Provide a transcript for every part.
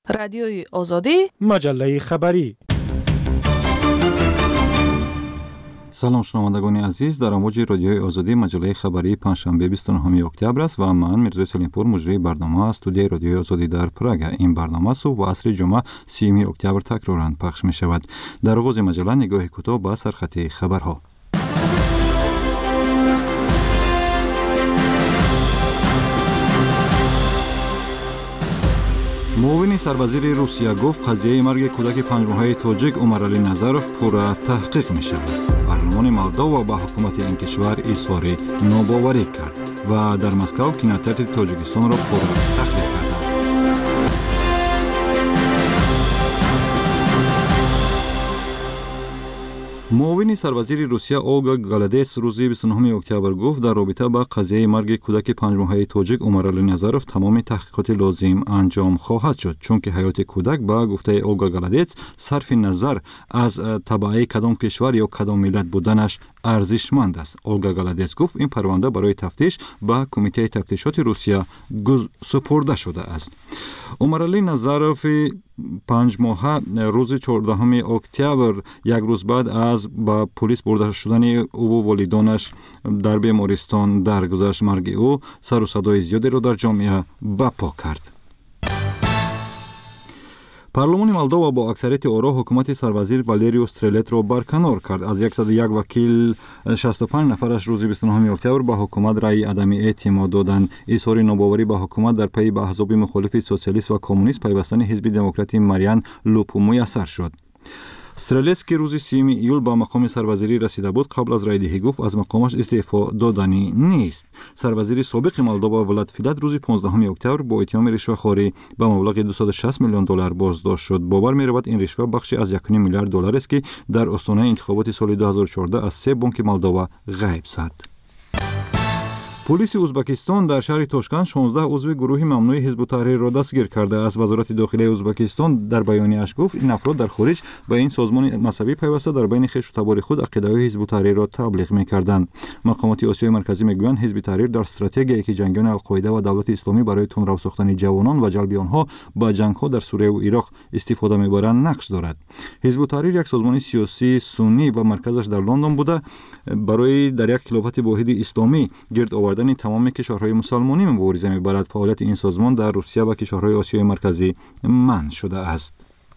رادیوی آزادی، مجله خبری. سلام شنوندگان عزیز، در امواج رادیوی آزادی مجله خبری پنجشنبه 29 اکتبر است و من میرزا سلیمپور مجری برنامه از استودیوی رادیوی آزادی در پراگ. این برنامه صبح و عصر جمعه 30 اکتبر تکرارا پخش می شود. در آغاز مجله نگاه کوتاه به سرخط خبرها. معاون سروزیر روسیه گفت قضیه مرگ کودک 5 ماهه تاجیک عمرعلی نظروف پورا تحقیق می شود. پارلمان مولداوا به حکومت این کشور اظهار ناباوری کرد و در مسکو کینوتئاتر تاجیکستان را پورا تخلیه کرد. معاون سروزیر روسیه اولگا گالادتس روز 29 اکتبر گفت در رابطه با قضیه مرگ کودک 5 ماهه تاجیک عمرعلی نظروف تمام تحقیقات لازم انجام خواهد شد، چون که حیات کودک با گفته اولگا گالادتس صرف نظر از تبعه کدام کشور یا کدام ملت بودنش ارزشمند است. اولگا گالادتس گفت این پرونده برای تفتیش به کمیته تفتیشات روسیه سپرده شده است. عمرعلی نظروف 5 ماهه روز 14 اکتبر یک روز بعد از با پلیس برده شدن او و والدانش در بیمارستان درگذشت. مرگ او سر و صدای زیادی را در جامعه برپا کرد. پارلمان مولداوا با اکثریت آرا حکومت سروزیر والریو سترلت را برکنار کرد. از 101 وکیل 65 نفرش روز 29 اکتبر به حکومت رأی عدم اعتماد دادند. اظهار ناباوری به حکومت در پی به احزاب مخالف سوسیالیست و کمونیست پیوستن حزب دموکراتی ماریان لوپو میسر شد. سترلت که روز 30 ایول به مقام سروزیری رسیده بود قبل از رای دهی گفت از مقامش استعفا دادنی نیست. سروزیر سابق مولداوا ولاد فیلت روز 15 اکتبر با اتهام رشوه‌خواری به مبلغ 260 میلیون دلار بازداشت شد. باور می‌رود این رشوه بخشی از 1.5 میلیارد دلار است که در آستانه انتخابات سال 2014 از 3 بانک مولداوا غیب شد. پلیس ازبکستان در شهر تاشکند 16 عضو گروه ممنوع حزب التحریر را دستگیر کرده است. وزارت داخلی ازبکستان در بیانیه‌اش گفت این افراد در خارج به این سازمان مذهبی پیوسته در بین خویش و تبار خود عقیده‌های حزب التحریر را تبلیغ می‌کردند. مقامات آسیای مرکزی می‌گویند حزب التحریر در استراتژی که جنگیان القاعده و دولت اسلامی برای تندرو ساختن جوانان و جلب آنها به جنگ‌ها در سوریه و عراق استفاده می‌برند نقش دارد. حزب التحریر یک سازمان سیاسی سنی و مرکزش در لندن بوده برای در یک خلافت واحد اسلامی گرد آوردن تمام کشورهای مسلمانی مبارزه می‌برد. فعالیت این سازمان در روسیه و کشورهای آسیای مرکزی منع شده است.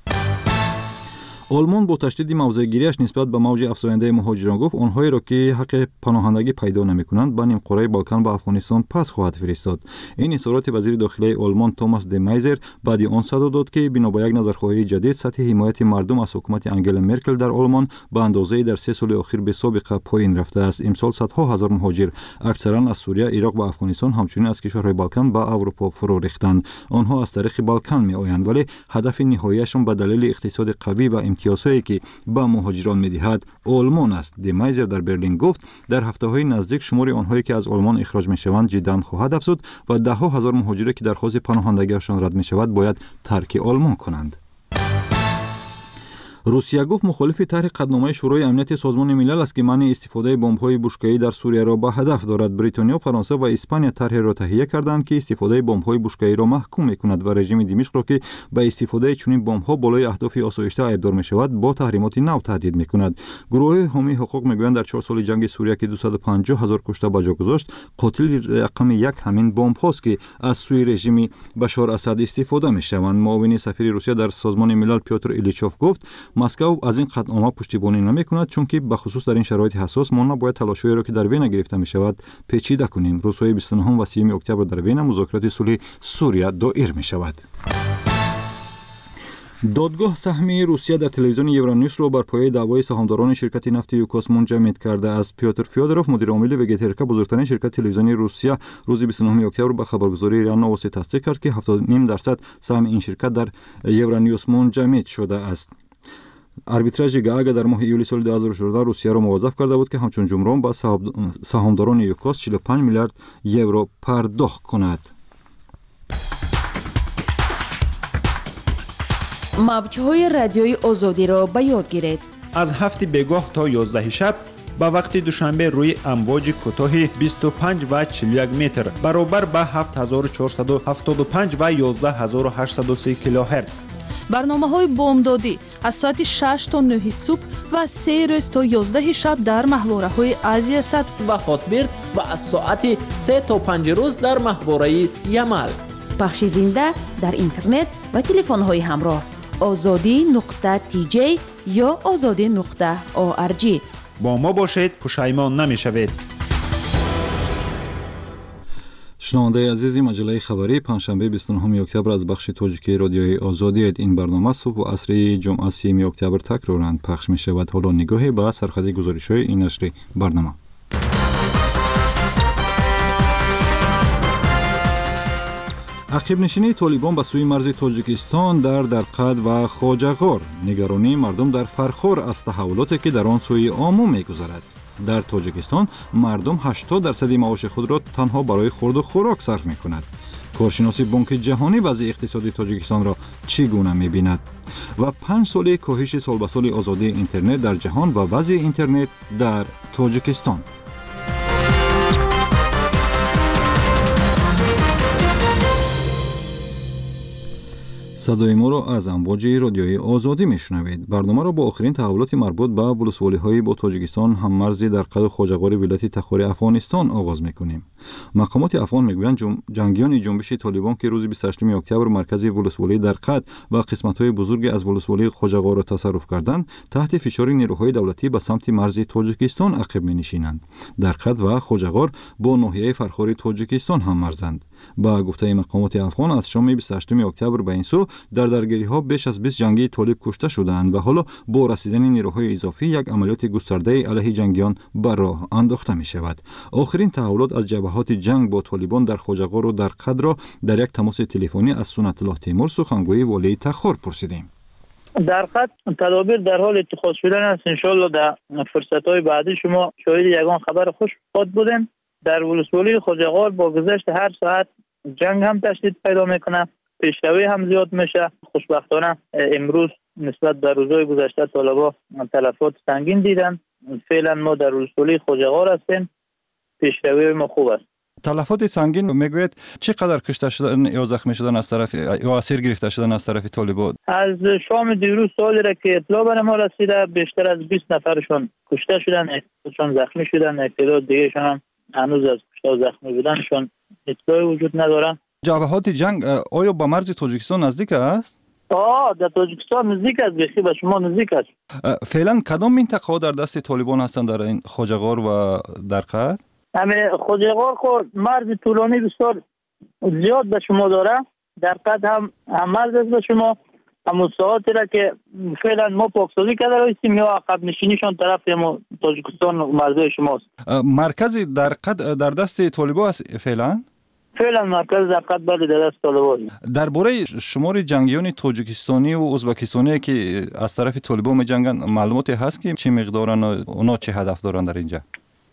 آلمان با تشدید موضع‌گیری‌اش نسبت به موج افزاینده مهاجران گفت آنهایی را که حق پناهندگی پیدا نمی‌کنند به نیمقاره بالکان به افغانستان پس خواهد فرستاد. این اظهارات وزیر داخلی آلمان توماس دمایزر بعد آن صدا داد که بنا به یک نظرخواهی جدید سطح حمایت مردم از حکومت انگلا مرکل در آلمان به اندازه‌ای در 3 سال اخیر به سابقه پایین رفته است. امسال صدها هزار مهاجر اکثرا از سوریه، عراق و افغانستان همچنین از کشورهای بالکان به اروپا فرو ریختند. آنها از طریق بالکان می‌آیند ولی هدف نهاییشان به دلیل اقتصاد قوی و امتیازهایی که با مهاجران می‌دهد آلمان است. دمایزر در برلین گفت در هفته‌های نزدیک شمار آنهایی که از آلمان اخراج می‌شوند جداً خواهد افزود و ده‌ها هزار مهاجری که درخواست پناهندگیشان رد می‌شود باید ترک آلمان کنند. روسیه گفت مخالف طرح قطعنامه شورای امنیت سازمان ملل است که منع استفاده بمب‌های بوشکه‌ای در سوریه را به هدف دارد. بریتانیا، فرانسه و اسپانیا طرح را تهیه کردند که استفاده بمب‌های بوشکه‌ای را محکوم می‌کند و رژیم دمشق را که به استفاده چنین بمب‌ها بالای اهداف آسایشته ایبدار می‌شود با تحریمات نو تهدید می‌کند. گروه حامی حقوق می‌گویند در 4 سال جنگ سوریه که 250,000 کشته به جا گذاشت قاتل رقم 1 همین بمب‌هاست که از سوی رژیم بشار اسد استفاده می‌شوند. معاون سفیر روسیه در سازمان ملل پیوتر ایلیچوف گفت مسکو از این قطعنامه پشتیبانی نمی‌کند چون که به خصوص در این شرایط حساس ما نباید تلاش‌هایی را که در وین گرفته می‌شود پیچیده کنیم. روزهای 29 و 30 اکتبر در وین مذاکرات صلح سوریه دایر می‌شود. دادگاه سهمی روسیه در تلویزیون یورانیوس را بر پایه دعوای سهامداران شرکت نفت یوکوس منجمد کرده است. پیوتر فیودروف مدیر عامل وگترکا بزرگترین شرکت تلویزیونی روسیه روز 29 اکتبر به خبرگزاری ریا نووستی تصدیق کرد که 70.5% سهم این شرکت در یورانیوس منجمد شده است. اربیتراژ گاگا در ماه ایولی سال 2014 روسیه را موظف کرده بود که همچون جمران به سهامداران یوکوس 45 میلیارد یورو پرداخت کند. موج‌های رادیوی آزادی را به یاد گیرید. از 7 بگاه تا 11 شب با وقت دوشنبه روی امواج کوتاه 25 و 41 متر برابر با 7475 و 11830 کیلوهرتز. برنامه‌های بامدادی از ساعت 6 تا 9 صبح و 3 روز تا 11 شب در ماهواره‌های آسیا صد و هاتبرد و از ساعت 3 تا 5 روز در ماهواره یمل. پخش زنده در اینترنت و تلفن‌های همراه azadi.tj یا azadi.org. با ما باشید، پشیمان نمی‌شوید. شنونده عزیزی، مجله خبری پنجشنبه 29 اکتبر از بخش تاجیکی رادیوی آزادی. این برنامه صبح و عصر جمعه 30 اکتبر تکرارا پخش می شود. حالا نگاهی به سرخط گزارش‌های این نشر برنامه. عقب نشینی طالبان به سوی مرز تاجیکستان در درقد و خواجه‌غار، نگرانی مردم در فرخار از تحولاتی که در آن سوی آمو می‌گذرد. در تاجیکستان مردم 80% معاش خود را تنها برای خورد و خوراک صرف می‌کند. کارشناس بانک جهانی وضع اقتصادی تاجیکستان را چگونه می‌بیند؟ و 5 ساله کاهش سال به سال آزادی اینترنت در جهان و وضع اینترنت در تاجیکستان. صدای ما را از امواج رادیوی آزادی میشنوید. برنامه را با آخرین تحولات مربوط به ولسوالی‌های با تاجیکستان هم‌مرزی در قد خواجه‌غار ولایت تخار افغانستان آغاز می‌کنیم. مقامات افغان میگویند جنگیان جنبش طالبان که روز 28 اکتبر مرکز ولسوالی در قد و قسمت‌های بزرگی از ولسوالی خواجه‌غار را تصرف کردند، تحت فشار نیروهای دولتی به سمت مرز تاجیکستان عقب می‌نشینند. در قد و خواجه‌غار با ناحیه فرخار تاجیکستان هم‌مرزند. با گفته مقامات افغان از شام 28 اکتبر به این سو در درگیری‌ها بیش از 20 جنگی طالب کشته شدند و حالا با رسیدن نیروهای اضافی یک عملیات گسترده علیه جنگیان بر راه انداخته می‌شود. آخرین تحولات از جبهات جنگ با طالبان در خواجه‌غار و در قد را در یک تماس تلفنی از سنت الله تیمور سخنگوی والی تخار پرسیدیم. در قد تدابیر در حال اتخاذ شدن است. انشالله در فرصت‌های بعدی شما شاهد یگان خبر خوش خود بودین. در ولسوالی خواجه‌غار با گذشت هر ساعت جنگ هم تشدید پیدا میکنه، پیشروی هم زیاد میشه. خوشبختانه امروز نسبت به روزهای گذشته طالبا تلفات سنگین دیدن. فعلا ما در ولسوالی خواجه‌غار هستیم، پیشروی ما خوب است. تلفات سنگین میگوید چقدر کشته شدن یا زخمی شدن از طرف یا اسیر گرفته شدن از طرف طالبان؟ از شام دیروز سالی را که اطلاع بر ما رسیده بیشتر از 20 نفرشون کشته شدن، یکشون زخمی شدن، یک دیگه‌شون هم هنوز از کشته و زخمی بودنشون اطلاعی وجود نداره. جبهات جنگ آیا با مرز تاجیکستان نزدیک است؟ در تاجیکستان نزدیک است، بخی به شما نزدیک است. فعلا کدام منطقه ها در دست طالبان هستند در این خواجه‌غار و در قد؟ همه خواجه‌غار خود مرز طولانی بسیار زیاد به شما داره. در قد هم مرز است به شما. همون ساعتی را که فعلا ما پاکسازی کرده رایستیم یا عقب نشینیشان طرف ما تاجیکستان مرزهای شماست. مرکز در قد در دست طالبان است فعلا؟ فعلا مرکز در قد بله در دست طالبان. درباره شمار جنگیان تاجیکستانی و ازبکستانی که از طرف طالبان می‌جنگند معلوماتی هست که چه مقدارن و اونا چه هدف دارن در اینجا؟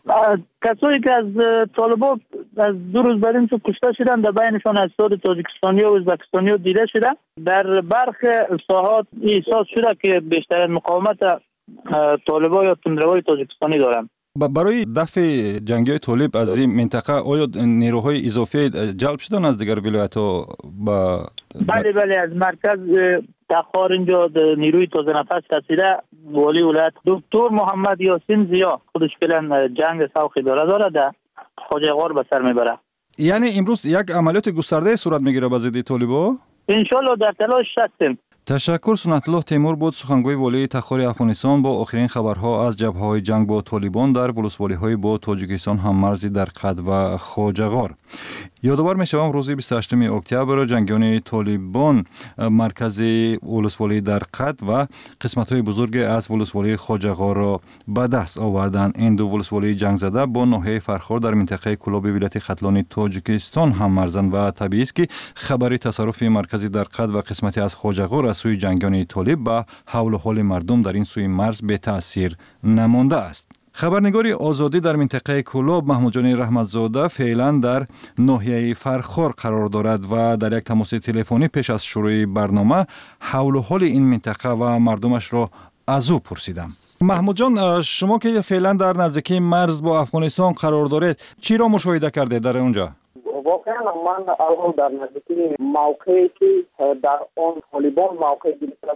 کسایی که از طالبان از دو روز بعد این کشته شدن در بینشان اجساد تاجیکستانی و ازبکستانی دیده شده. در برخی ساحات احساس شده که بیشتر مقاومت طالبان یا تندروای تاجیکستانی دارن. برای دفع جنگیای طالب از این منطقه آیا نیروهای اضافی جلب شدن از دیگر ولایت‌ها؟ بله از مرکز تخار اینجا نیروی تازه نفس رسیده. والی ولایت دکتر محمد یاسین زیا خودش فعلا جنگ سوخی داره در خواجه‌غار به سر میبره. یعنی امروز یک عملیات گسترده صورت میگیره به ضد طالبان؟ انشالله در تلاش هستیم. تشکر. سنت الله تیمور بود سخنگوی والی تخار افغانستان با آخرین خبرها از جبهه‌های جنگ با طالبان در ولسوالی‌های با تاجیکستان هم‌مرزی در قد و خواجه‌غار. یادآور می‌شوم روز 28 اکتبر جنگیان طالبان مرکز ولسوالی در قد و قسمت‌های بزرگی از ولسوالی خواجه‌غار را به دست آوردند. این دو ولسوالی جنگ زده با ناحیه فرخار در منطقه کلاب ولایت ختلانی تاجیکستان هم‌مرزند و طبیعی است که خبری تصرف مرکزی در قد و قسمتی از خواجه‌غار از سوی جنگیان طالب به حول و حال مردم در این سوی مرز به تأثیر نمانده است. خبرنگاری آزادی در منطقه کلاب محمود جان رحمتزاده فعلا در ناحیه فرخار قرار دارد و در یک تماس تلفنی پیش از شروع برنامه حول و حال این منطقه و مردمش را از او پرسیدم. محمود جان، شما که فعلا در نزدیکی مرز با افغانستان قرار دارید، چی را مشاهده کرده در اونجا؟ واقعا من الان در نزدیکی موقعی که در آن طالبان موقع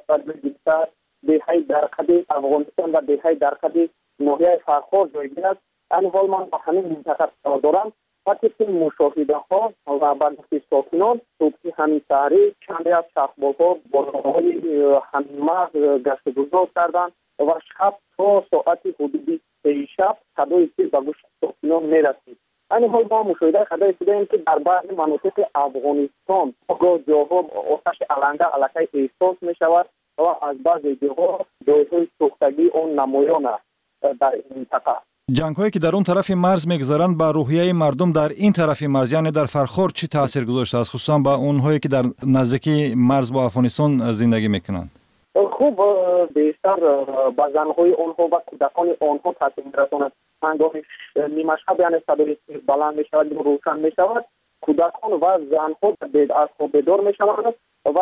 گرفتار دهه درقدی افغانستان و دهه درقدی ناحیه فرخار جایگیر است. این حال من با همین منطقه قرار دارم. وقتی که مشاهده ها و بررسی ساکنان صبحی همین سحری چندی از شخص‌ها با راه‌های همین مرز گشت‌گذار کردند و شب تا ساعت حدود 3 شب صدای تیر به گوش ساکنان می‌رسید. این حال ما مشاهده کرده شدیم که در بعضی مناطق افغانستان گاه جاها آتش علنده علیه احساس می‌شود و از بعضی جاها جایهای سوختگی اون نمایان است در این منطقه. جنگ‌هایی که در اون طرف مرز می‌گذرند با روحیه مردم در این طرف مرز، یعنی در فرخار، چی تاثیر گذاشته است، خصوصا با اونهایی که در نزدیکی مرز با افغانستان زندگی میکنند؟ خوب بیشتر با زن‌های آنها و کودکان آنها تاثیر می‌رساند. هنگام نیمه شب یعنی صدای تیر بلند می‌شود و روشن می‌شود، کودکان و زن‌ها از خواب بیدار می‌شوند و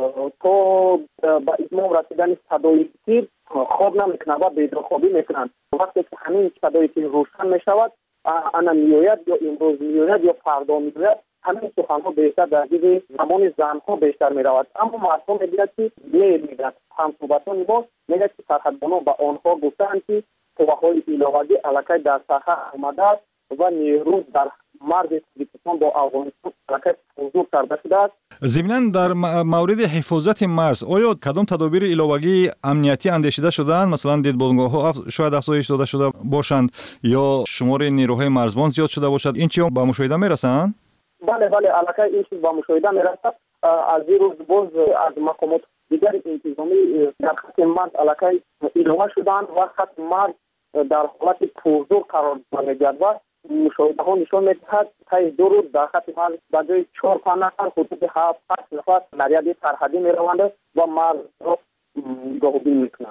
تا با اتمام رسیدن صدای تیر خواب نمیکنند و بیدارخوابی میکنند. وقتی که همین صدای تیر روشن میشود، انا میآید یا امروز میآید یا فردا میآید، همین سخنها بیشتر در جیب زمان زنها بیشتر میرود. اما مردم میگوید که میگن همصحبتان ما میگه که سرحدبانان با آنها گفتند که قواهای ایلاوگی علیه در ساحه آمده است و نیرو در مرز تاجیکستان با افغانستان حرکت حضور کرده شده است. ضمناً در مورد حفاظت مرز آیا کدام تدابیر علاوه‌ای امنیتی اندیشیده شده‌اند؟ مثلا دیدبانگاه‌ها شاید افزایش داده شده باشند یا شمار نیروهای مرزبان زیاد شده باشد، این چی با مشاهده میرسند؟ بله علاقه این چیز با مشاهده میرسد. از این روز باز از مقامات دیگر انتظامی در خط مرز علاقه ایلاوه شدند و خط مرز در حالت پرزور قرار می‌گیرد و مشاهده ها نشان می‌دهد تا 2 روز در خط مرز به جای 4-5 نفر حدود 7-8 نفر نریادی سرحدی می‌روند و مرز را نگاهبینی می‌کنند.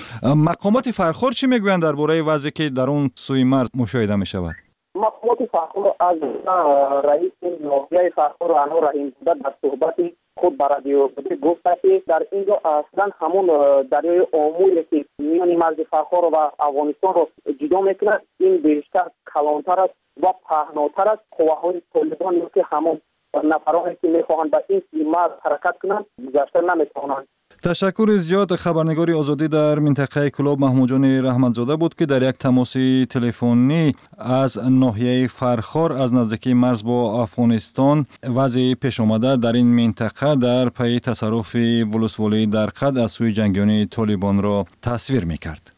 مقامات فرخار چی میگویند درباره وضعی که در اون سوی مرز مشاهده می‌شود؟ مقامات فرخار از رئیس ناحیه فرخار انور رحیم‌زاده در صحبت خود به رادیو گفت که در اینجا اصلا همون دریای آمویی که میان مرز فرخار و افغانستان را جدا میکند، این بیشتر کلانتر است و پهناتر است. قواهای طالبان که همون نفرانی که میخواهند به این مرز حرکت کنند گذشته نمیتوانند. تشکر زیاد. خبرنگاری آزادی در منطقه کلاب محمود جان رحمتزاده بود که در یک تماس تلفنی از ناحیه فرخار از نزدیکی مرز با افغانستان وضع پیش آمده در این منطقه در پی تصرف ولسوالی در قد از سوی جنگیان طالبان را تصویر می‌کرد.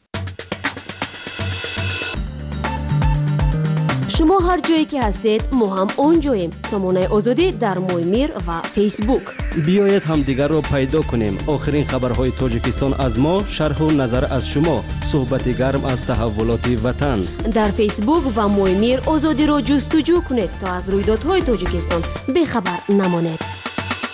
شما هر جایی که هستید ما هم اونجاییم. سامانه آزادی در مویمیر و فیسبوک. بیایید هم دیگر رو پیدا کنیم. آخرین خبرهای تاجیکستان از ما، شرح و نظر از شما، صحبت گرم از تحولات وطن. در فیسبوک و مویمیر آزادی رو جستجو کنید تا از رویدادهای تاجیکستان بخبر نمانید.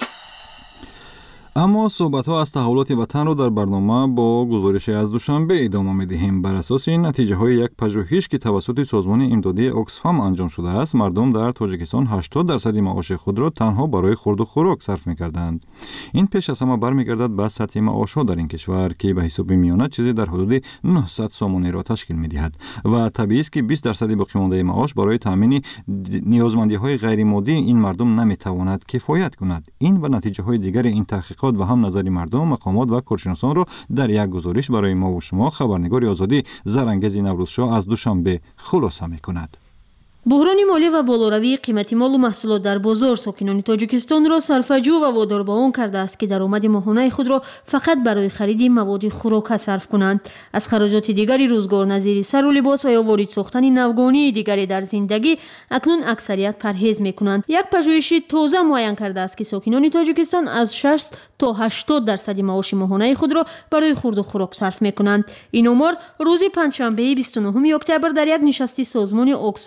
اما صحبت‌ها از تحولات وطن رو در برنامه با گزارش از دوشنبه ادامه می‌دهیم. بر اساس نتیجه‌های یک پژوهش که توسط سازمان امدادی اوکسفام انجام شده است، مردم در تاجیکستان 80% معاش خود را تنها برای خورد و خوراک صرف می‌کردند. این پیش از همه برمیگردد به سطح معاش‌ها در این کشور که به حساب میانه چیزی در حدود 900 سومانی را تشکیل می‌دهد و طبیعی است که 20% باقی مانده معاش برای تامین نیازمندی‌های غیر مادی این مردم نمی‌تواند کفایت کند. این و نتیجه‌های دیگر این تحقیقات و هم نظر مردم، مقامات و کارشناسان را در یک گزارش برای ما و شما خبرنگاری آزادی زرانگیز نوروزشاه از دوشنبه خلاصه می‌کند. بحران مالی و بالاروی قیمت مال و محصولات در بازار ساکنان تاجیکستان را صرفه‌جو و وادار به آن کرده است که درآمد ماهانه خود را فقط برای خرید مواد خوراک صرف کنند. از خراجات دیگری روزگار نظیر سر و لباس و یا وارد ساختن نوگانی دیگری در زندگی اکنون اکثریت پرهیز می‌کنند. یک پژوهش تازه معین کرده است که ساکنان تاجیکستان از 6 تا 80% معاش ماهانه خود را برای خورد و خوراک صرف می‌کنند. این آمار روز پنجشنبه 29 اکتبر در یک نشست سازمان اوکسفام اعلام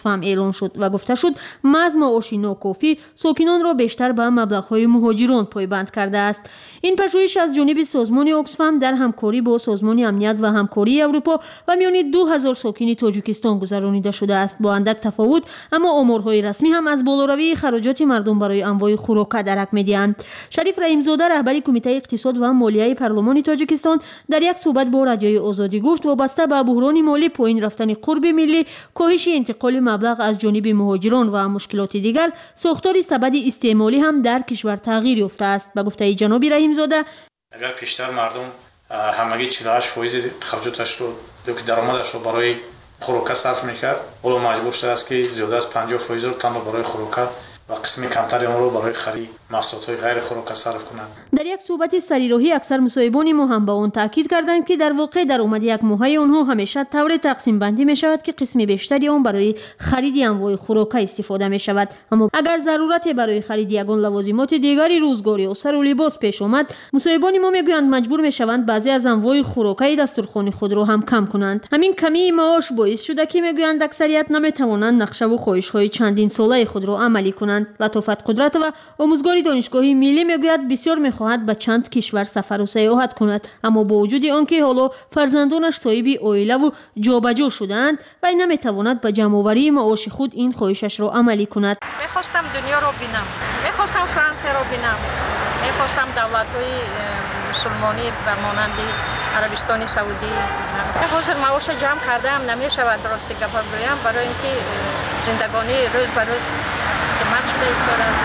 بیان شد و گفته شد محض معاش ناکافی ساکنان را بیشتر به مبلغ‌های مهاجران پایبند کرده است. این پژوهش از جانب سازمان اکسفم در همکاری با سازمان امنیت و همکاری اروپا و میان 2000 ساکن تاجیکستان گذرانیده شده است. با اندک تفاوت اما آمارهای رسمی هم از بالاروی خراجات مردم برای انواع خوراک درک می‌دهند. شریف رحیم‌زاده رهبر کمیته اقتصاد و مالیه پارلمان تاجیکستان در یک صحبت با رادیوی آزادی گفت وابسته به بحران مالی پایین رفتن قرب ملی، کاهش انتقال مبلغ از جانب مهاجران و مشکلات دیگر، ساختار سبد استعمالی هم در کشور تغییر یافته است. به گفته جناب رحیم‌زاده اگر پیشتر مردم همگی 48% خرجاتش رو که درآمدش رو برای خوراک صرف می‌کرد، حالا مجبور شده است که زیاده از 50% رو تنها برای خوراک و قسم کمتری آن رو برای خرید محصولات غیر خوراک صرف کنند. در یک صحبت سریراهی اکثر مصاحبان ما هم به آن تاکید کردند که در واقع درآمد یک ماهه آنها همیشه طور تقسیم بندی می شود که قسم بیشتری آن برای خرید انواع خوراک استفاده می شود. اما اگر ضرورت برای خرید یگان لوازمات دیگری روزگاری و سر و لباس پیش آمد، مصاحبان ما میگویند مجبور می شوند بعضی از انواع خوراک دسترخوان خود را هم کم کنند. همین کمی معاش باعث شده که میگویند اکثریت نمی توانند نقشه و خواهش‌های چندین ساله خود را عملی کنند. لطافت قدرت و آموزگار دانشگاهی ملی میگوید بسیار میخواهد به چند کشور سفر و سیاحت کند، اما با وجود آنکه حالا فرزندانش صاحب عائله و جابجا شدند و نمیتواند به جمع‌آوری معاش خود این خواهشش را عملی کند. میخواستم دنیا را ببینم، میخواستم فرانسه را ببینم، میخواستم دولت‌های مسلمانی به مانند عربستان سعودی. حاضر معاش جمع کردم نمیشود درستی گپ بگویم، برای اینکه زندگانی روز به روز قیمت شده ایستاده است.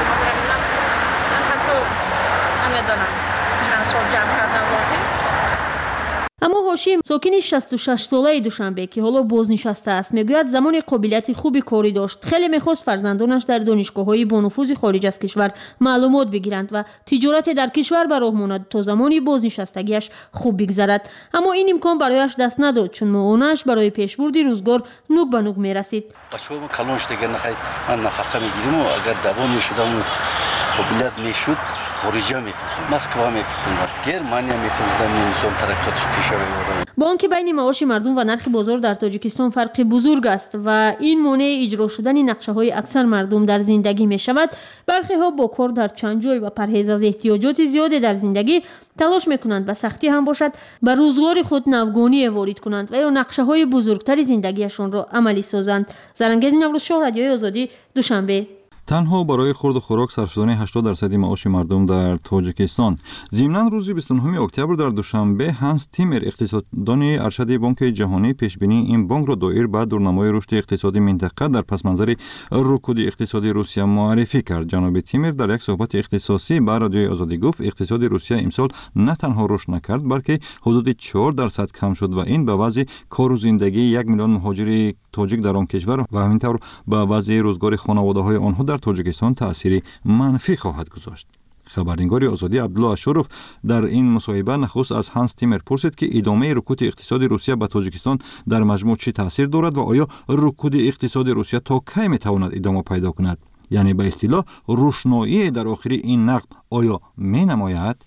من حتی نمیدانم چند سال جمع کردن لازم. اما هاشم ساکن 66 ساله دوشنبه که حالا بازنشسته است میگوید زمان قابلیت خوبی کاری داشت. خیلی میخواست فرزندانش در دانشگاه‌های با نفوذ خارج از کشور معلومات بگیرند و تجارت در کشور به راه ماند تا زمانی بازنشستگیش خوب بگذرد. اما این امکان برایش دست نداد چون معاونش برای پیشبرد روزگار نوک به نوک میرسید. بچه‌ها کلانش دیگه نخواهید من نفقه میگیریم و اگر دوام میشدم و قابلیت میشد خارجه میفرستم، مسکو میفرستم، گرمانیا میفرستم، میسوم ترقیاتش پیش بیاورم. با آنکه بین معاش مردم و نرخ بازار در تاجیکستان فرق بزرگ است و این مانع اجرا شدن نقشه‌های اکثر مردم در زندگی میشود، برخی‌ها با کار در چند جای و پرهیز از احتیاجات زیاد در زندگی تلاش میکنند به سختی هم باشد به روزگار خود نوگانی وارد کنند و یا نقشه‌های بزرگتر زندگیشان را عملی سازند. زرنگیز نوروزشاه، رادیوی آزادی، دوشنبه. تنها برای خورد و خوراک صرف شدن 80% معاش مردم در تاجیکستان. ضمناً روز 29 اکتبر در دوشنبه هانس تیمر اقتصاددان ارشد بانک جهانی پیش بینی این بانک را دایر به دورنمای رشد اقتصادی منطقه در پس منظر رکود اقتصادی روسیه معرفی کرد. جناب تیمر در یک صحبت اختصاصی با رادیوی آزادی گفت اقتصاد روسیه امسال نه تنها رشد نکرد بلکه حدود 4% کم شد و این به وضع کار و زندگی 1 میلیون مهاجر تاجیک در آن کشور و همینطور به وضع روزگار خانواده‌های آنها در تاجیکستان تأثیری منفی خواهد گذاشت. خبرنگار آزادی عبدالله اشرف در این مصاحبه نخست از هانس تیمر پرسید که ادامه رکود اقتصاد روسیه به تاجیکستان در مجموع چه تأثیر دارد و آیا رکود اقتصاد روسیه تا کی میتواند ادامه پیدا کند؟ یعنی به اصطلاح روشنایی در آخر این نقد آیا مینماید؟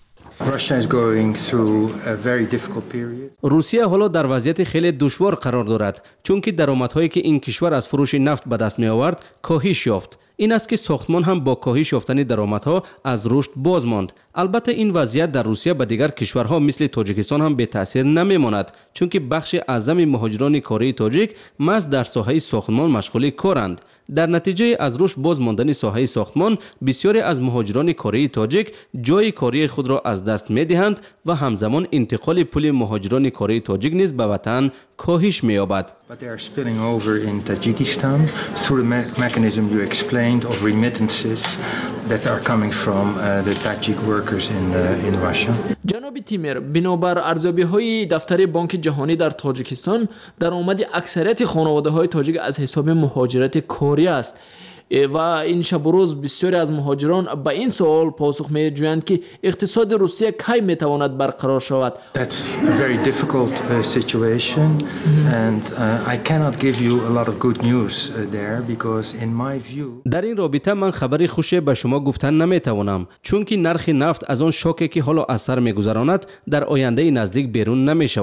روسیه حالا در وضعیت خیلی دشوار قرار دارد چون که درآمدهایی که این کشور از فروش نفت به دست می آورد کاهش یافت. این است که ساختمان هم با کاهش یافتن درآمدها از رشد باز ماند. البته این وضعیت در روسیه به دیگر کشورها مثل تاجیکستان هم به تاثیر نمیماند چون که بخش اعظم مهاجران کاری تاجیک محض در ساحه ساختمان مشغول کارند. در نتیجه از رشد باز ماندن ساحه ساختمان بسیاری از مهاجران کاری تاجیک جای کاری خود را از دست می‌دهند و همزمان انتقال پول مهاجران کاری تاجیک نیز به وطن کاهش می‌یابد. But they are spilling over in Tajikistan through the mechanism you explained of remittances that are coming from the Tajik workers in Russia. جناب تیمر بنابر ارزیابی‌های دفتر بانک جهانی در تاجیکستان درآمد اکثریت خانواده‌های تاجیک از حساب مهاجرت کاری است و این شب و روز بسیاری از مهاجران به این سوال پاسخ می‌جویند که اقتصاد روسیه کی می‌تواند برقرار شود. That's a very difficult situation and I cannot give you a lot of good news there because in my view در این رابطه من خبری خوشی به شما گفتن نمی‌توانم چون که نرخ نفت از آن شوکی که حالا اثر می‌گذراند در آینده نزدیک بیرون نمی‌شود.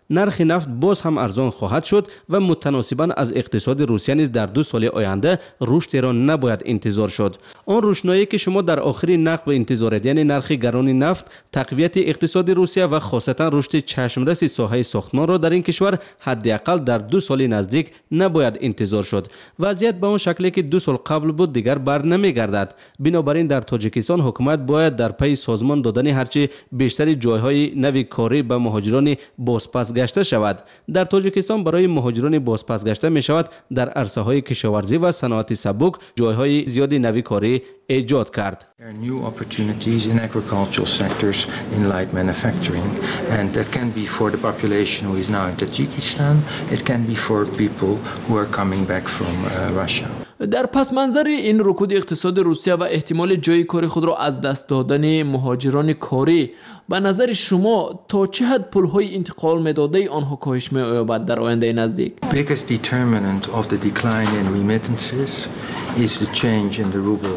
نرخ نفت باز هم ارزان خواهد شد و متناسباً از اقتصاد روسیه نیز در 2 سال آینده رشد را نباید انتظار شد. آن روشنایی که شما در آخرین نقد انتظارید، یعنی نرخ گران نفت، تقویت اقتصاد روسیه و خاصتا رشد چشمرس ساحه ساختمان را در این کشور حداقل در 2 سال نزدیک نباید انتظار شد. وضعیت به اون شکلی که 2 سال قبل بود دیگر بر نمیگردد. بنابراین در تاجیکستان حکومت باید در پی سازمان دادن هرچی بیشتر جایهای نوی کاری به مهاجران بازپس گشته شود. در تاجیکستان برای مهاجران بازپس گشته می شود در عرصه‌های کشاورزی و صنعت سبک جایهای زیادی نوی کاری ایجاد کرد. There are new opportunities in agricultural sectors, in light manufacturing, and that can be for the population who is now in Tajikistan. It can be for people who are coming back from Russia. در پس منظر این رکود اقتصاد روسیه و احتمال جای کاری خود را از دست دادن مهاجران کاری، به نظر شما تا چه حد پولهای انتقال مداده آنها کاهش می‌یابد در آینده نزدیک؟ Biggest determinant of the decline in remittances is the change in the ruble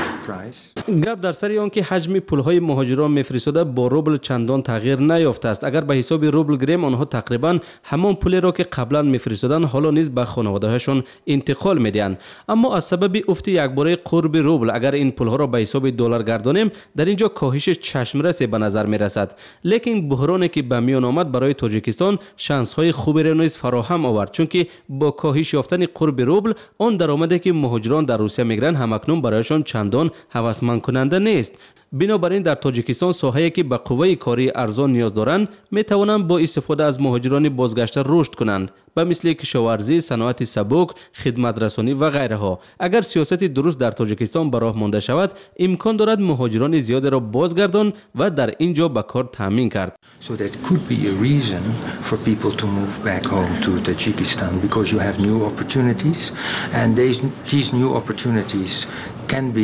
price. گپ در سر آن که حجم پولهای مهاجران میفرستاده با روبل چندان تغییر نیافته است. اگر به حساب روبل گریم آنها تقریبا همان پولی را که قبلا میفرستادن حالا نیز به خانواده‌هاشون انتقال میدن. اما از سبب افت یکباره قرب روبل اگر این پولها را به حساب دلار گردانیم در اینجا کاهش چشمرس به نظر میرسد. لیکن بحرانی که به میان آمد برای تاجیکستان شانس های خوبی را نیز فراهم آورد، چون که با کاهش یافتن قرب روبل آن درآمدی که مهاجران در روسیه میگیرند همکنون برایشان چندان هوسمند کننده نیست. بنابراین در تاجیکستان ساحه‌ای که به قوه کاری ارزان نیاز دارند می توانند با استفاده از مهاجران بازگشته رشد کنند، به مثل کشاورزی، صنعت سبک، خدمت رسانی و غیره ها. اگر سیاست درست در تاجیکستان به راه مانده شود امکان دارد مهاجران زیاد را بازگردان و در اینجا به کار تامین کرد. So that could be a reason for people to move back home to Tajikistan because you have new opportunities and these new opportunities can be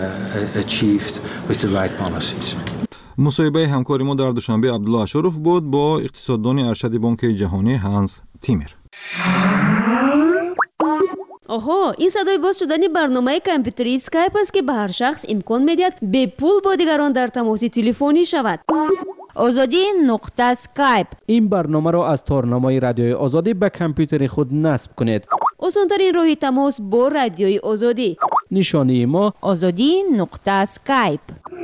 achieved with the right policies. مصاحبه همکار ما در دوشنبه عبدالله اشرف بود با اقتصاددان ارشد بانک جهانی هانس تیمر. آها، این صدای باز شدن برنامه کامپیوتری اسکایپ است که به هر شخص امکان میدهد به پول با دیگران در تماس تلفنی شود. آزادی نقطه اسکایپ. این برنامه را از تارنمای رادیوی آزادی به کامپیوتر خود نصب کنید. آسان‌ترین راه تماس با رادیوی آزادی. نشانی ما آزادی نقطه اسکایپ.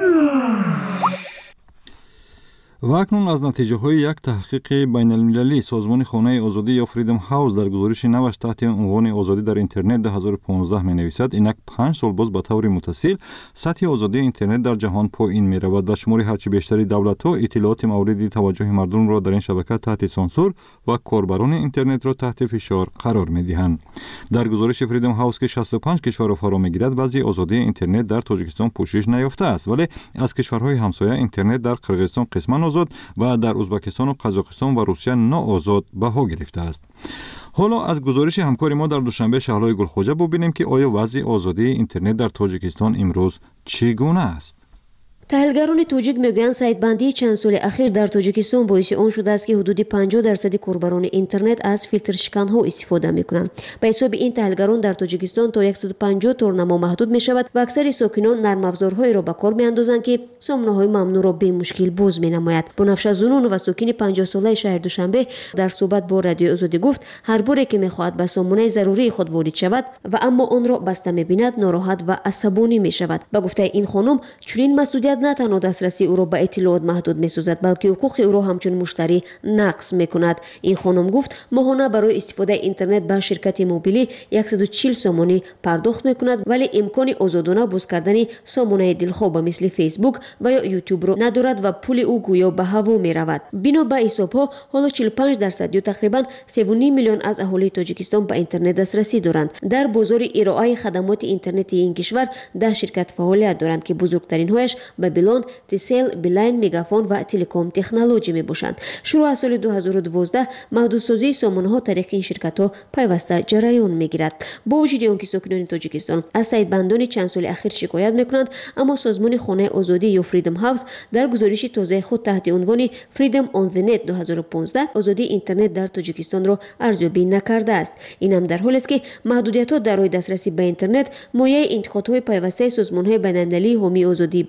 و اکنون از نتیجه های یک تحقیق بین المللی سازمان خانه آزادی یا فریدم هاوس در گزارش نوش تحت عنوان آزادی در اینترنت 2015 می نویسد اینک 5 سال باز به طور متصل سطح آزادی اینترنت در جهان پایین می رود و شمار هرچی بیشتری دولت ها اطلاعات مورد توجه مردم را در این شبکه تحت سانسور و کاربران اینترنت را تحت فشار قرار می دهند. در گزارش فریدم هاوس که 65 کشور را فرا می گیرد وضع آزادی اینترنت در تاجیکستان پوشش نیافته است، ولی از کشورهای همسایه اینترنت در قرقیزستان قسما آزاد و در ازبکستان و قزاقستان و روسیه ناآزاد بها گرفته است. حالا از گزارش همکار ما در دوشنبه شهلای گلخوجه ببینیم که آیا وضع آزادی اینترنت در تاجیکستان امروز چگونه است. تحلیلگران تاجیک میگویند سایت‌بندی چند سال اخیر در تاجیکستان باعث آن شده است که حدود 50% کاربران اینترنت از فیلتر شکن‌ها استفاده می‌کنند. به حساب این تحلیلگران در تاجیکستان تا 150 تورنما محدود می‌شود و اکثر ساکنان نرم افزارهایی را به کار می‌اندازند که سامانه‌های ممنوع را به مشکل باز می‌نماید. بنفشه زنون و ساکن 50 ساله شهر دوشنبه در صحبت با رادیو آزادی گفت هر باره که می‌خواهد به سامانه ضروری خود وارد شود و اما آن را بسته می‌بیند ناراحت و عصبانی می‌شود. با گفته این خانم چنین مسئولیت نه تنها دسترسی او را به اطلاعات محدود می‌سازد بلکه حقوق او را همچون مشتری نقض می‌کند. این خانم گفت ماهانه برای استفاده اینترنت به شرکت موبیلی 140 سامانی پرداخت می‌کند ولی امکان آزادانه باز کردن سامانه دلخواه مثل فیسبوک و یا یوتیوب را ندارد و پول او گویا به هوا می‌رود. بنا به حساب‌ها حالا 45% یا تقریباً 3.5 میلیون از اهالی تاجیکستان به اینترنت دسترسی دارند. در بازار ارائه خدمات اینترنتی این کشور 10 شرکت فعالیت دارند که بزرگترین هایش بابلون، تسل، بیلاین، میگافون و تلکام تکنولوژی می باشند. شروع از سال 2012 محدودسازی سامانه‌ها طریق این شرکت‌ها پیوسته جریان می‌گیرد. با وجود آنکه ساکنان تاجیکستان از سایت‌بندان چند سال اخیر شکایت می‌کنند، اما سازمان خانه آزادی یا فریدم هاوس در گزارش تازه خود تحت عنوان فریدم آن دی نت 2015 آزادی اینترنت در تاجیکستان را ارزیابی نکرده است. این هم در حالی است که محدودیت‌ها در راه دسترسی به اینترنت مایه انتقادهای پیوسته سازمان‌های بین‌المللی حامی آزادی بیان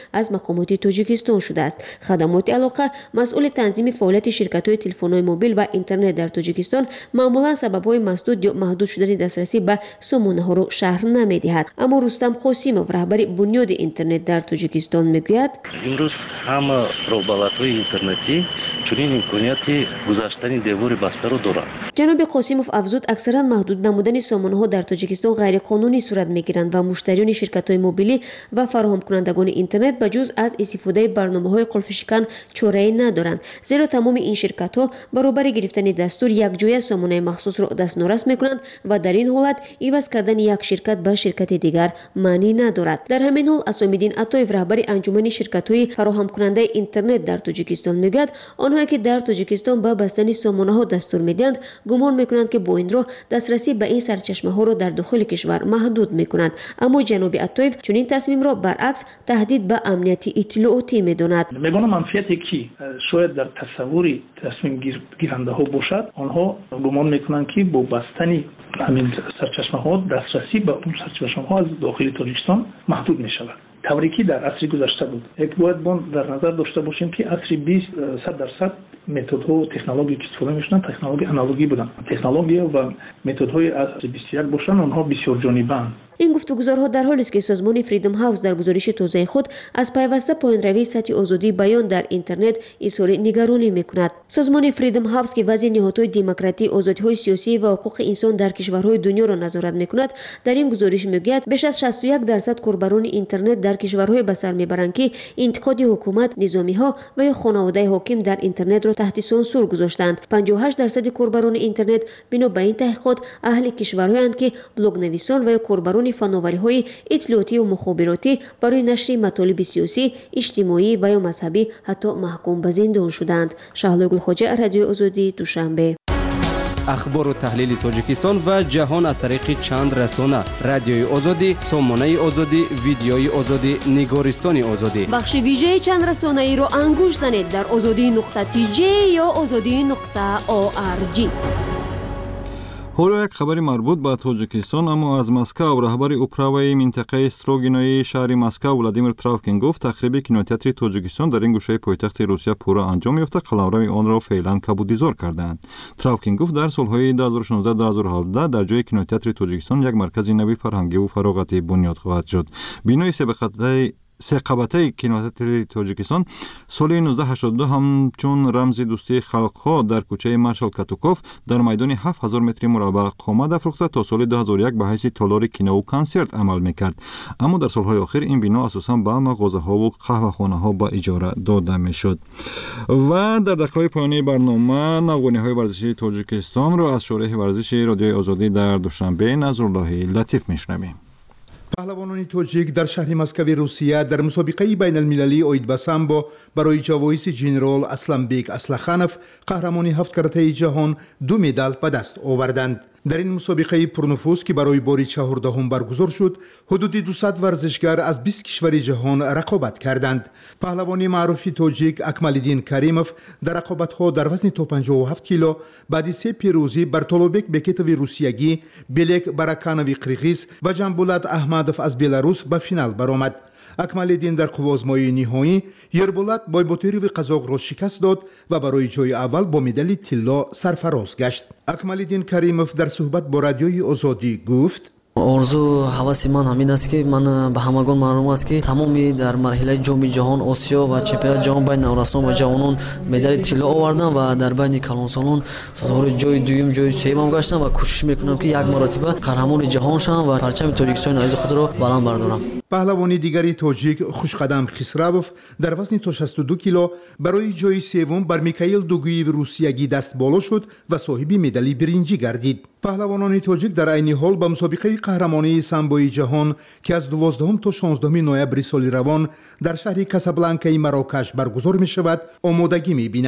از مقامات توجیکستان شده است. خدمات علاقه مسئول تنظیم فعالیت شرکت‌های تلفن‌های موبیل و اینترنت در توجیکستان معمولا سبب‌های مسدود یا محدود شدن دسترسی به سامانه‌ها را شرح نمی‌دهد. اما رستم قاسیمов رهبر بنیاد اینترنت در توجیکستان میگوید امروز همه رقابت‌های اینترنتی چنین امکانیتی گذاشتن دیوار بسته رو دارند. جناب قاسیمов افزود اکثرا محدود نمودن سامانه‌ها در توجیکستان غیر قانونی صورت می‌گیرند و مشتریان شرکت‌های موبیلی و فراهم کنندگان اینترنت به جز از استفاده برنامه‌های قلف شکن چاره‌ای ندارند، زیرا تمام این شرکت‌ها برابر گرفتن دستور یک جای سامانه مخصوص را دستنورس می‌کنند و در این حالت عوض کردن یک شرکت به شرکت دیگر معنی ندارد. در همین حال اسام‌الدین عطایف رهبر انجمن شرکت‌های فراهم کننده اینترنت در توجیکستان میگوید آنهایی که در توجیکستان به بستن سامانه‌ها دستور می‌دهند گمان می‌کنند که با این راه دسترسی به این سرچشمه‌ها را در داخل کشور محدود می‌کنند. اما جناب عطایف چنین تصمیم را برعکس تهدید به امنیت اطلاعاتی می‌داند. میگم منفیتی که شاید در تصور تصمیم گیرنده‌ها باشد، آنها گمان می‌کنند که با بستن همین سرچشمه‌ها دسترسی به اون سرچشمه‌ها از داخل تاجیکستان محدود می‌شود. طوری که در عصر گذشته بود. یک باید در نظر داشته باشیم که عصر 20% متدها و تکنولوژی که استفاده می‌شدن تکنولوژی آنالوگی بودن. تکنولوژی و متدهای عصر 21 باشن آنها بسیار جانبند. این گفتگوزارها در حالی است که سازمان فریدم هاوس در گزارش تازه خود از پیوسته پایین‌روی سطح آزادی بیان در اینترنت اظهار نگرانی می‌کند. سازمان فریدم هاوس که وضع نهادهای دموکراتی، آزادی‌های سیاسی و حقوق انسان در کشورهای دنیا را نظارت می‌کند، در این گزارش می‌گوید بیش از 61% کاربران اینترنت در کشورهای به سر می‌برند که انتقاد حکومت، نظامی‌ها و یا خانواده حاکم در اینترنت را تحت سانسور گذاشتند. 58% کاربران اینترنت بنا به این تحقیقات اهل کشورهایند که بلاگ نویسان و یا کاربران فناوری‌های اطلاعاتی و مخابراتی برای نشر مطالب سیاسی، اجتماعی و یا مذهبی حتی محکوم به زندان شدند. شهلا گلخواجه، رادیو آزادی، دوشنبه. اخبار و تحلیل تاجیکستان و جهان از طریق چند رسانه: رادیوی آزادی، سامانه آزادی، ویدیوی آزادی، نگارستان آزادی. بخش ویژه چند رسانه ای رو انگوش زنید در azadi.tj یا azadi.org. حالا یک خبری مربوط به تاجیکستان، اما از مسکو. رهبر اپراوی منطقه استروگینوی شهر مسکو ولادیمیر تراوکین گفت تخریب کینوتئاتر تاجیکستان در این گوشه پایتخت روسیه پورا انجام یافته، قلمرو آن را فعلا کبودیزار کردند. تراوکین گفت در سالهای 2016-2017 در جای کینوتئاتر تاجیکستان یک مرکز نوی فرهنگی و فراغتی بنیاد خواهد شد. بینای سه قبطه کینوتئاتر تاجیکستان سال 1982 همچون رمز دوستی خلقها در کوچه مارشال کاتوکوف در میدان 7000 متر مربع قامت افروخته تا سال 2001 به حیث تالار کینو و کنسرت عمل میکرد. اما در سالهای اخیر این بنا اساساً به مغازه‌ها و قهوه‌خانه‌ها به اجاره داده میشد. و در دقایق پایانی برنامه نوگانی‌های ورزشی تاجیکستان را از شارح ورزشی رادیوی آزادی در دوشنبه نظرالله لطیف میشنویم. پهلوانان تاجیک در شهر مسکو روسیه در مسابقه بین المللی اوید به سامبو برای جوایز جنرال اسلمبیک اسلخانوف قهرمانی 7 کرته جهان 2 مدال به دست آوردند. در این مسابقه پرنفوذ که برای بار 14 برگزار شد، حدود 200 ورزشگر از 20 کشور جهان رقابت کردند. پهلوان معروف تاجیک اکمالدین کریموف در رقابت‌ها در وزن تا 57 کیلو بعد 3 پیروزی بر طلوبک بکتوی روسیگی، بلک براکانوی قرغیز و جنبولات احمدوف از بلاروس به فینال برآمد. اکمالدین در قوازمای نهایی یربولات بایبوتیروی قزاق را شکست داد و برای جای اول با مدال طلا سرفراز گشت. اکمالدین کریموف در صحبت با رادیوی آزادی گفت: орзу ҳаваси ман ҳамин аст ки ман ба ҳамагон маълум аст ки тамоми дар марҳилаи ҷоми ҷаҳон осиё ва чемпионати ҷаҳон байни наврасон ва ҷавонон медали тилло овардам ва дар байни калонсолон сазовори ҷои дуюм ҷои сеюмам гаштам ва кӯшиш мекунам ки як маротиба қаҳрамони ҷаҳон шавам ва парчами тоҷикистони азизи худро баланд бардорам. پهلوانی دیگری تاجیک خوشقدم خسروف در وزن تا 62 کیلو برای جای سوم بر میکائیل دوگویی روسیگی دست بالا شد و صاحب مدال برنجی گردید. پهلوانان تاجیک در عین حال به مسابقه قهرمانی سامبوی جهان که از 12 تا 16 نوامبر سال روان در شهر کاسابلانکای مراکش برگزار می شود آمادگی می بینند.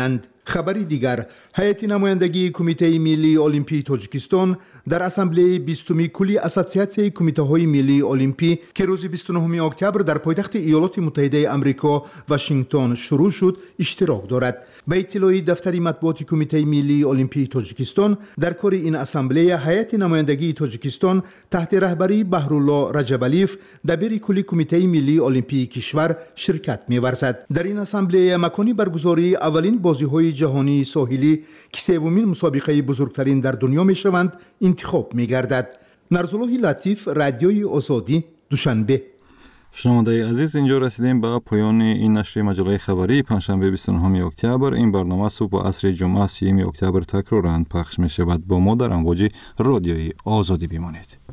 خبری دیگر، هیئت نمایندگی کمیته ملی المپی تاجیکستان در اسامبله 20 کلی اساسیاسیون کمیته‌های ملی المپی که روز 29 اکتبر در پایتخت ایالات متحده آمریکا واشنگتن شروع شد اشتراک دارد. به اطلاع دفتر مطبوعات کمیته ملی المپی تاجیکستان، در کار این اسامبله هیئت نمایندگی تاجیکستان تحت رهبری بهرالله رجبالیف دبیر کلی کمیته ملی المپی کشور شرکت می‌ورزد. در این اسامبله مکانی برگزاری اولین بازی‌های جهانی ساحلی که سومین مسابقه بزرگترین در دنیا می‌شوند انتخاب می‌گردد. نرزالله لطیف، رادیوی آزادی، دوشنبه. شنوندگان عزیز، اینجا رسیدیم به پایان این نشر مجله خبری پنجشنبه 29 اکتبر. این برنامه صبح و عصر جمعه 30 اکتبر تکرارا پخش می‌شود. با ما در امواج رادیوی آزادی بمانید.